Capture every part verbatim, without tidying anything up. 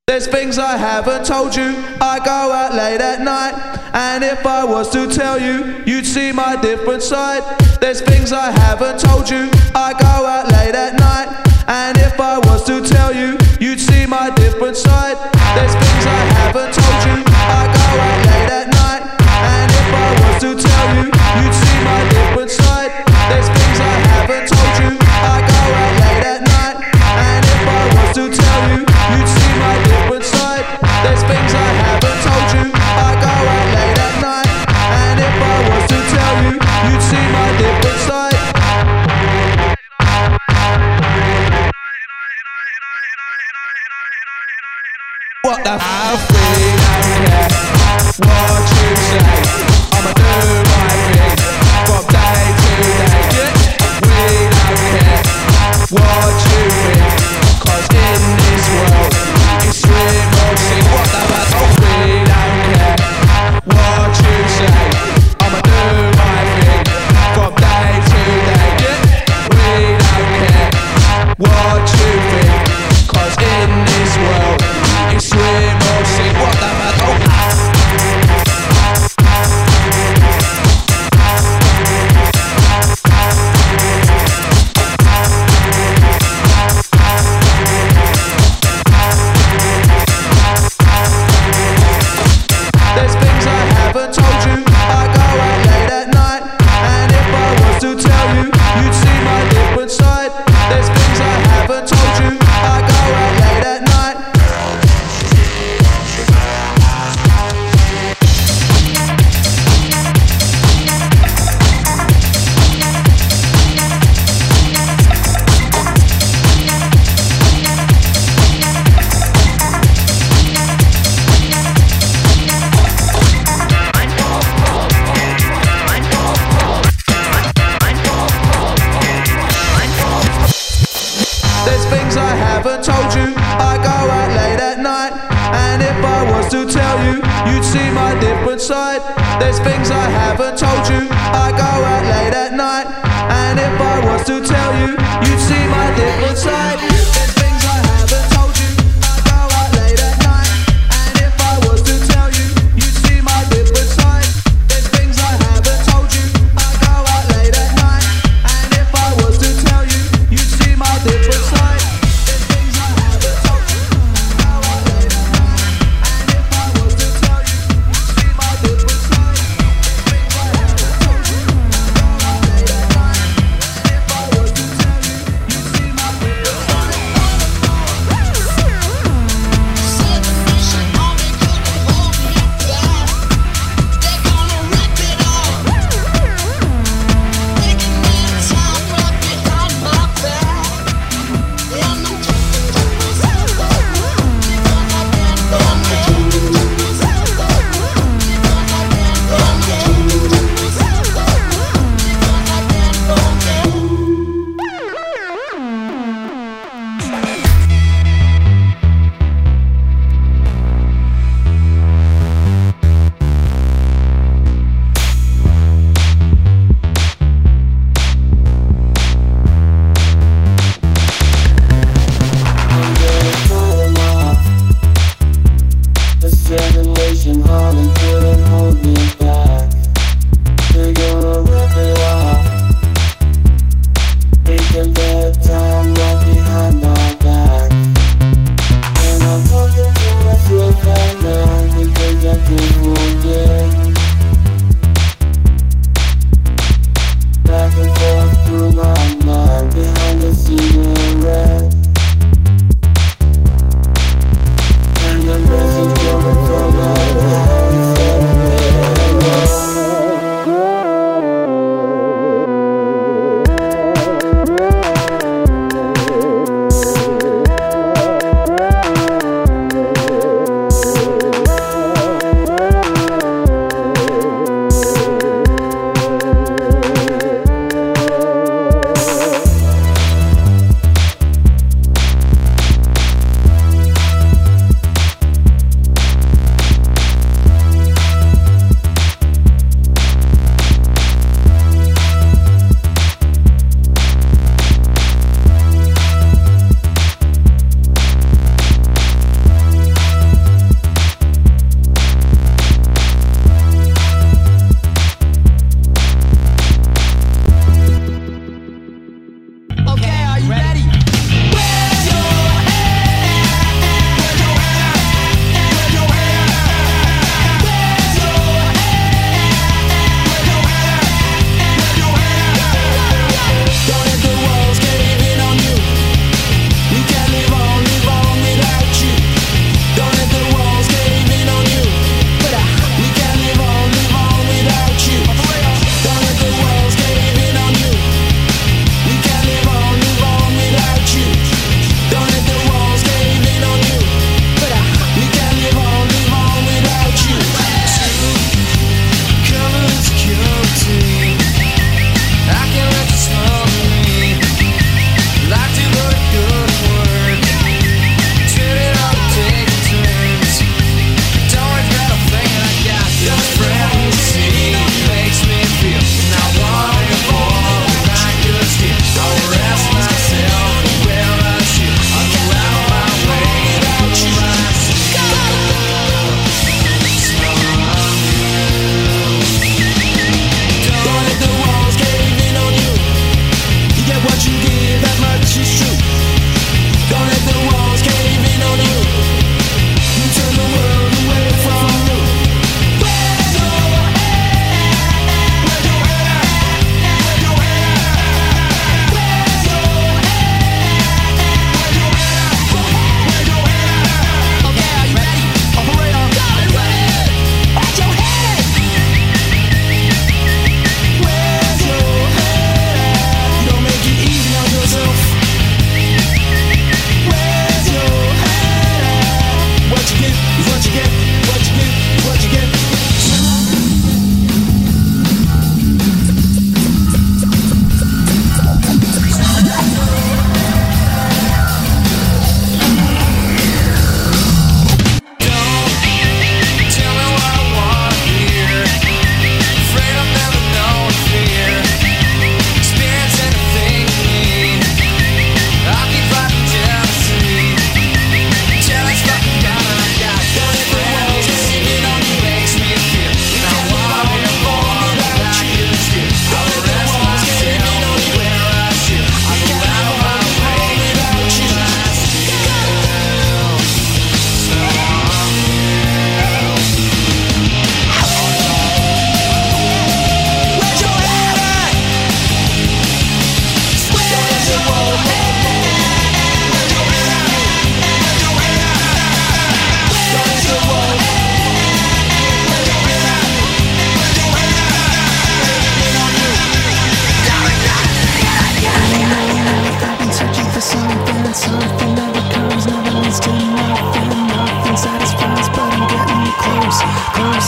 There's things I haven't told you. I go out late at night, and if I was to tell you, you'd see my different side. There's things I haven't told you. I go out late at night, and if I was to tell you, you'd see my different side. There's things I haven't told you. I go out late at night, and if I was to tell you, you'd see my different side. There's things I haven't told you. I go out late at night, and if I was to tell you, you'd see my different side. There's things I haven't told you. I go out late at night, and if I was to tell you, you'd see my different side. What the f***? We don't care what you say. I'ma do my thing from day to day. Yeah. We don't care what you think, 'cause in this world it's swim or sink. What the f***? Oh, we don't care what you say. I'ma do my thing from day to day. Yeah. We don't care what you think, 'cause in this world it's swim or sink. What the fuck? Oh. There's things I haven't told you. I go out late at night, and if I was to tell you, you'd see my different side. There's things I haven't told you. I go out late at night. There's things I haven't told you. I go out late at night, and if I was to tell you, you'd see my different side. There's things I haven't told you. I go out late at night, and if I was to tell you, you'd see my different side. There's things I haven't told you. I go out late at night, and if I was to tell you, you'd see my different side. There's things I haven't told you. I go out late at night, and if I was to tell you, you'd see my different side. There's things I haven't told you. I go out late at night, and if I was to tell you, you'd see my different side. There's things I haven't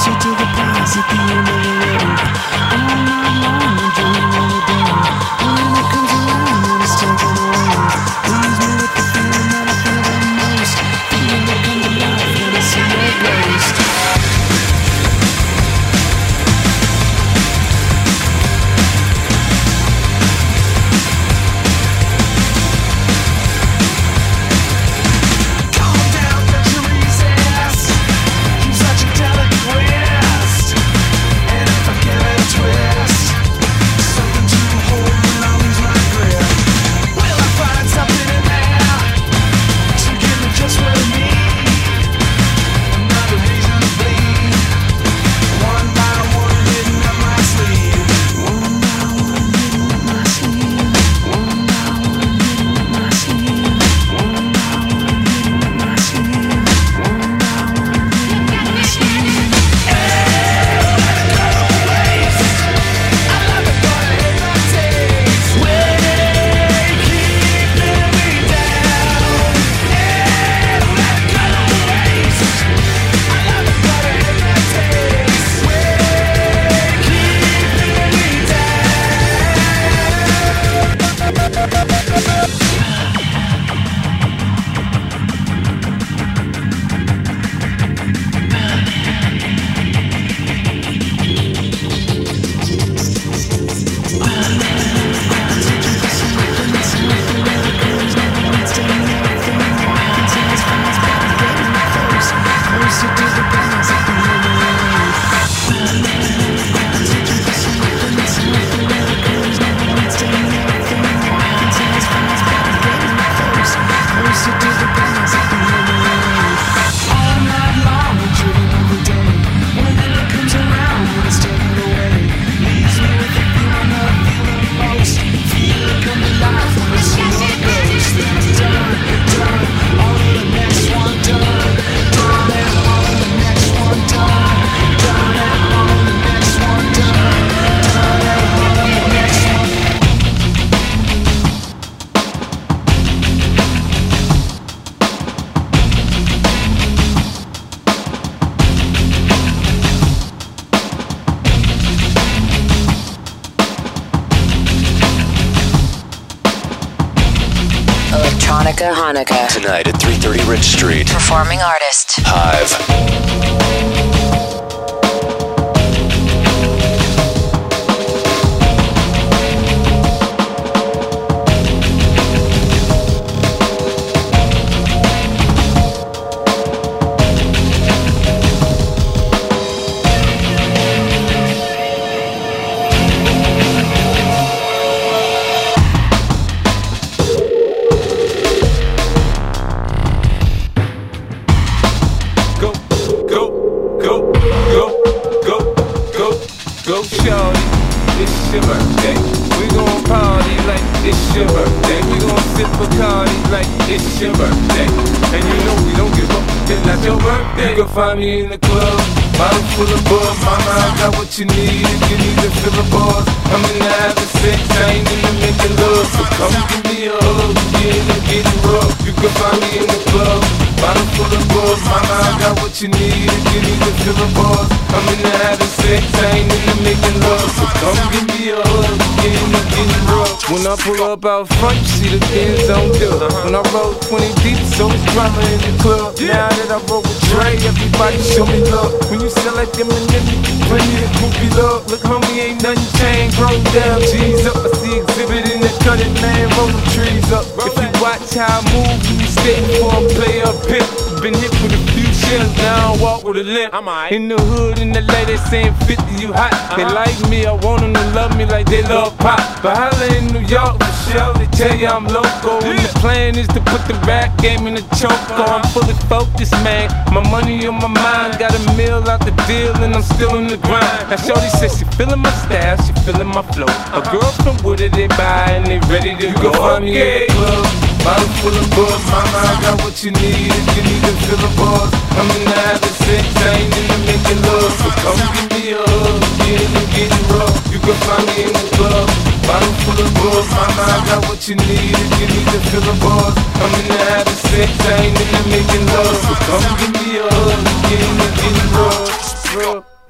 Closer to the prize at the end of the road. All night long I'm dreaming of the day when it comes around and it's taken away. Leaves me with the feeling that I feel the most. Feeling that come to life when I see your ghost. Electronica Hanukkah. Tonight at three thirty Rich Street. Performing artist Hive. Find me in the club, bottle full of buzz. Mama, I got what you need if you need to fill a buzz. I'm in the having sex, I ain't in the making love. So come give me a hug, get in and get rough. You can find me in the club, bottle full of buzz. Mama, I got what you need if you need to fill a buzz. I'm in the having sex, I ain't in the making love. So come give me a hug, get in and get rough. When I pull up out front, you see the Benz on dub. When I roll twenty deep, so it's drama in the club. Now that I roll with Dre, everybody show me love. When you sell like them and them, you get plenty of groupie love. Look, homie, ain't nothing changed. Roll down, G's up. I see exhibit in the cutting, man. Roll the trees up. If you watch how I move, you stay before I play up pimp. Been hit with a few shells, now I walk with a limp. In the hood, in the lady saying fifty, you hot. They like me, I want them to love me like they love pop. But holla in New York, Michelle, they tell you I'm loco. And the plan is to put the rap game in the choco. I'm fully focused, man. My money on my mind, got a meal out the deal, and I'm still in the grind. Now shorty says she feeling my style, she feeling my flow. A girl from Wooded, they buy and they ready to go. Find me in the club, bottle full of buzz. Mama, I got what you need if you need to fill a buzz. I'm in the having sex, I ain't in the making love. So come give me a hug, get in and get rough. You can find me in the club, bottle full of buzz. Mama, I got what you need if you need to fill a buzz. I'm in the having sex, I ain't in the making love. So come give me a hug, get in and get rough.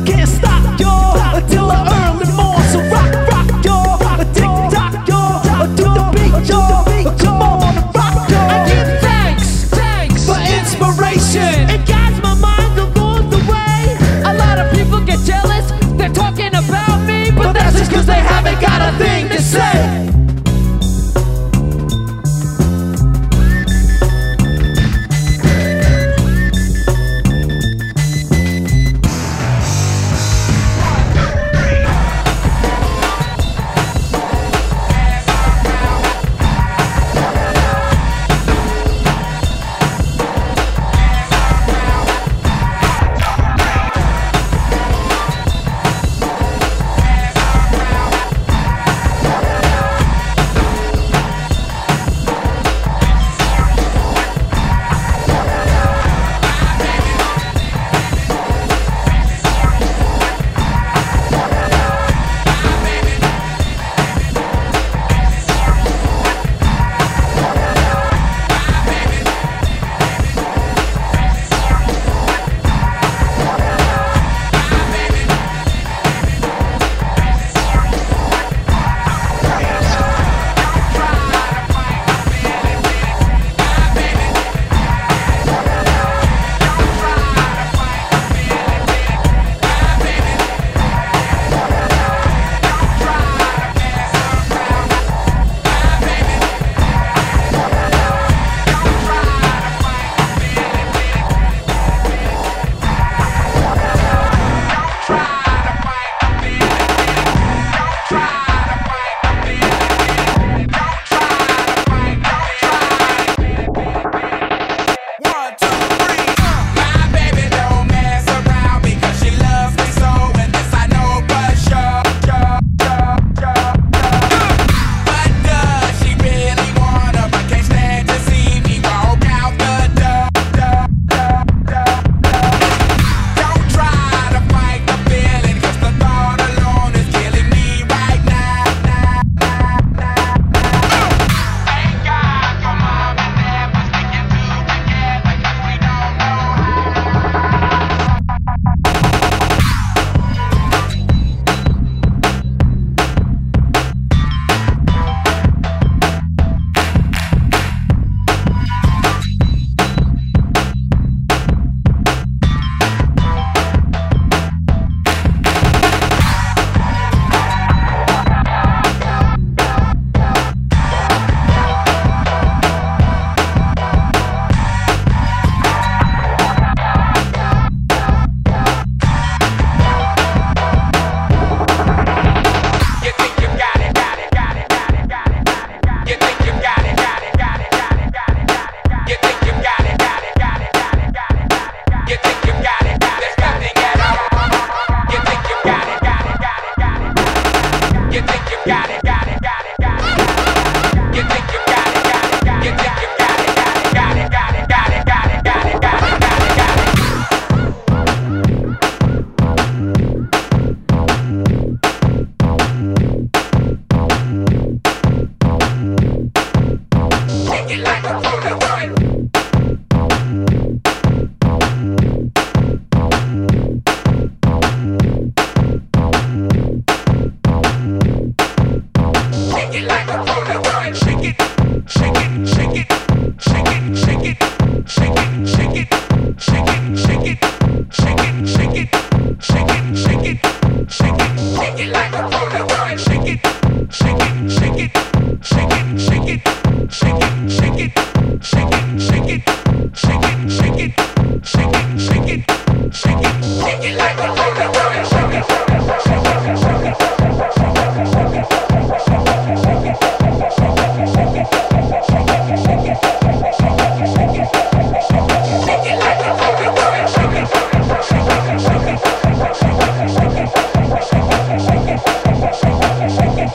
can't stop, y'all, until the early morn. So rock, rock, y'all, tick tock, y'all, do the beat, y'all. Come on, rock, y'all. I give thanks, thanks For inspiration, It guides my mind along the way. A lot of people get jealous, they're talking about me, but, but that's just cause they haven't got a thing to say. Shake it.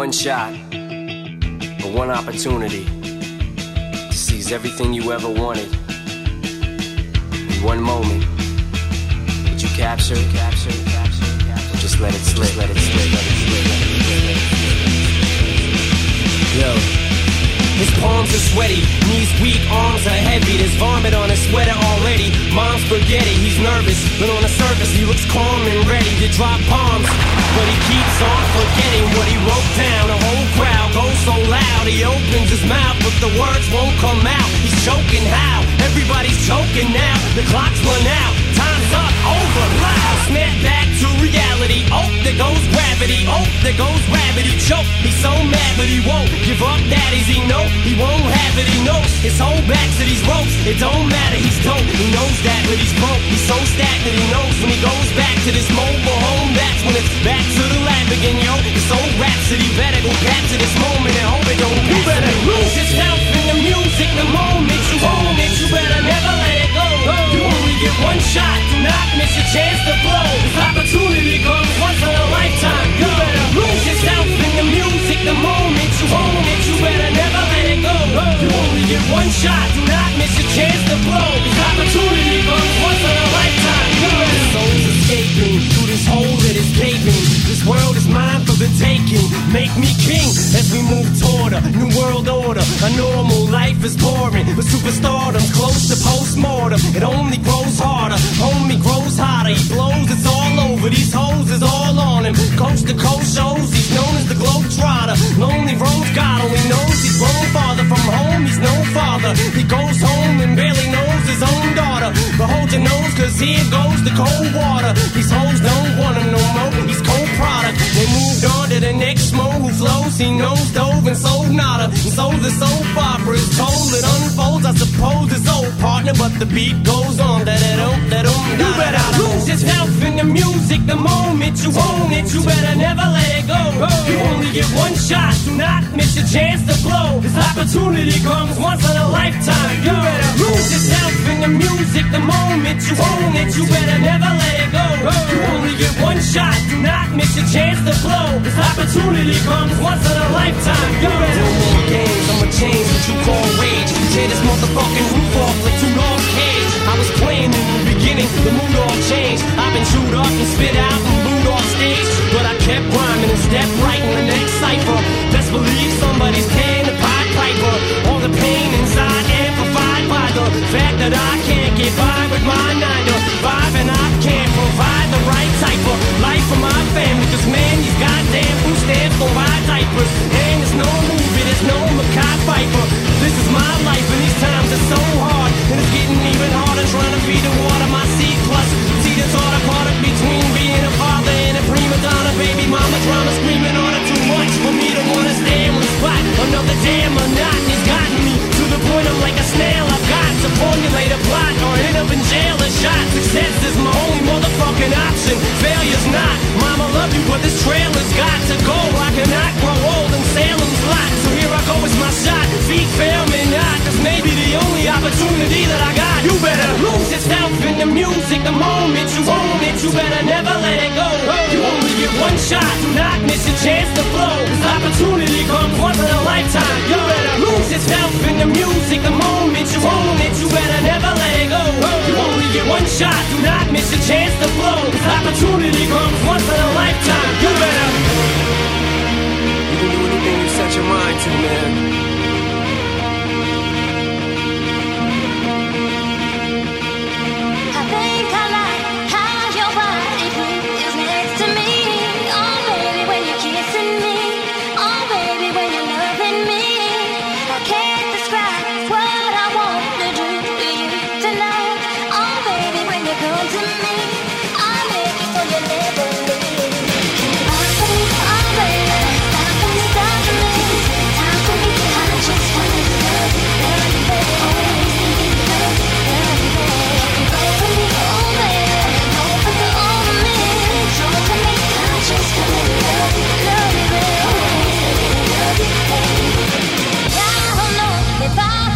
one shot, or one opportunity to seize everything you ever wanted in one moment. Would you capture it, capture it, capture it, capture it? Just let it slip, let it slip, let it slip, let it slip, let it slip. Yo. His palms are sweaty, knees weak, arms are heavy. There's vomit on his sweater already. Mom's spaghetti, he's nervous, but on the surface he looks calm and ready to drop bombs. But he keeps on forgetting what he wrote down. The whole crowd goes so loud, he opens his mouth, but the words won't come out. He's choking how? Everybody's choking now. The clock's run out, time's up, over, loud. Snap back to reality. Oh, there goes gravity. Oh, there goes gravity. Choke. He's so mad, but he won't give up. That is he know. He won't have it, he knows his whole back to these ropes. It don't matter, he's dope. He knows that, but he's broke. He's so stagnant, he knows when he goes back to this mobile home, that's when it's back to the lab again, yo. This old rhapsody better go back to this moment and hope it don't pass. You better lose yourself in the music the moment you own it. You better never let it go. You only get one shot, do not miss your chance to blow. This opportunity comes once in a lifetime. You better lose yourself in the music the moment you own it. You better never let it go. You only get one shot, do not miss your chance to blow. This opportunity comes once in a lifetime. This soul's escaping through this hole that is gaping. This world is mine for the taking. Make me king as we move toward a new world order. A normal life is boring, but superstardom's close to postmortem. It only grows harder, homie grows hotter. He blows, it's all over. These hoes is all on him. Coast to coast shows, he's known as the Globetrotter. Lonely roads, God only knows he's grown farther from home. He's no father. He goes home and barely knows his own daughter. But hold your nose, cause here goes the cold water. These hoes don't want him no more. He's cold product. They moved on to the next mo who flows. He knows dove and sold nada. And so the soap opera is told. It unfolds, I suppose, his old partner. But the beat goes on. Da-da-dum, da-dum, da-da. You better lose yourself in the music the moment you own it. You better never let it go. You only get one shot, do not miss your chance to blow. This opportunity comes once in a lifetime. You better lose yourself in the music the moment you own it. You better never let it go. You only get one shot, do not miss your chance to blow. This opportunity comes once in a lifetime. You better no more games, I'ma change what you call rage. Tear this motherfucking roof off like two lost cage. I was playing in the beginning, the mood all changed. I've been chewed up and spit out and booed off stage, but I kept rhyming and stepped right in the next cipher. Best believe somebody's paying the Pied Piper. All the pain inside amplified by the fact that I can't get by with my nine to five, and I can't provide the right type of life for my family. Cause man, these goddamn food stamps don't buy diapers, and there's no movie, there's no Mackay Piper. This is my life and these times are so hard, and it's getting even harder trying to feed the water my seed plus. See this order caught up between being a father and a prima donna. Baby mama drama screaming on her too much for me to wanna stay in one spot. Another damn monotony's gotten me to the point I'm like a snail. I've got to formulate a plot or end up in jail or shot. Success is my only motherfucking option. Failure's not. Mama love you, but this trailer's got to go. I cannot grow old in Salem's lot, so here I go, it's my shot. Feet fail me not, this may be the only opportunity that I got. You better lose yourself in the music the moment you own it. You better never let it go. You only get one shot, do not miss your chance to blow. This opportunity comes once in a lifetime. You better lose yourself in the music the moment you own it. You better never let it go. You only get one shot, do not miss your chance to blow. This opportunity comes once in a lifetime. You better. You can do anything you set your mind to, man. If I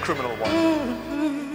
criminal one.